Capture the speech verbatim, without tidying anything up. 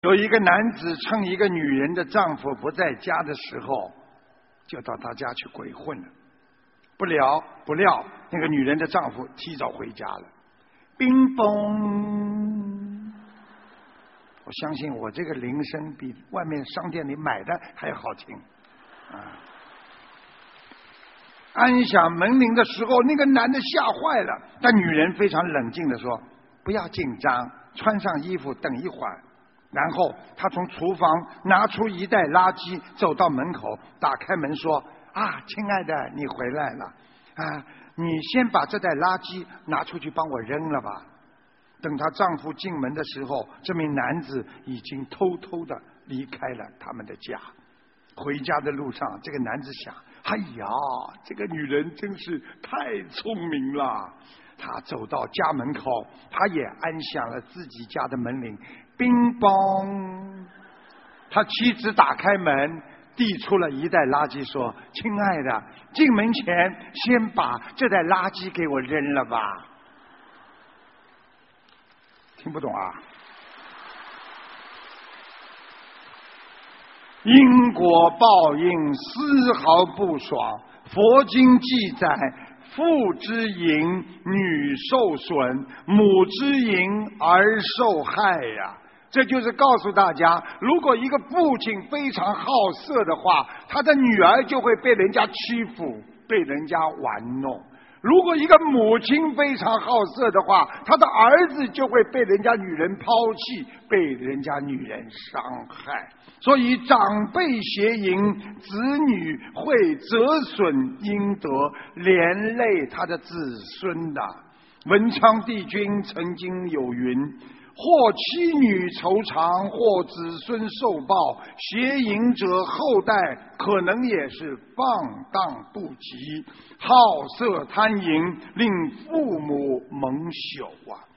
有一个男子趁一个女人的丈夫不在家的时候，就到他家去鬼混了。不料不料，那个女人的丈夫提早回家了。冰嘣！我相信我这个铃声比外面商店里买的还要好听。啊！按响门铃的时候，那个男的吓坏了，但女人非常冷静地说：“不要紧张，穿上衣服，等一会儿。”然后他从厨房拿出一袋垃圾，走到门口，打开门说：“啊，亲爱的，你回来了啊！你先把这袋垃圾拿出去帮我扔了吧。”等她丈夫进门的时候，这名男子已经偷偷的离开了他们的家。回家的路上，这个男子想：“哎呀，这个女人真是太聪明了。”他走到家门口，他也按响了自己家的门铃，乒乓。他妻子打开门，递出了一袋垃圾，说：“亲爱的，进门前先把这袋垃圾给我扔了吧。”听不懂啊？因果报应丝毫不爽。佛经记载，父之淫，女受损；母之淫，儿受害呀。这就是告诉大家，如果一个父亲非常好色的话，他的女儿就会被人家欺负，被人家玩弄。如果一个母亲非常好色的话，他的儿子就会被人家女人抛弃，被人家女人伤害。所以长辈邪淫，子女会折损阴德，连累他的子孙的。文昌帝君曾经有云：或妻女愁肠，或子孙受报，邪淫者后代可能也是放荡不羁，好色贪淫，令父母蒙羞啊！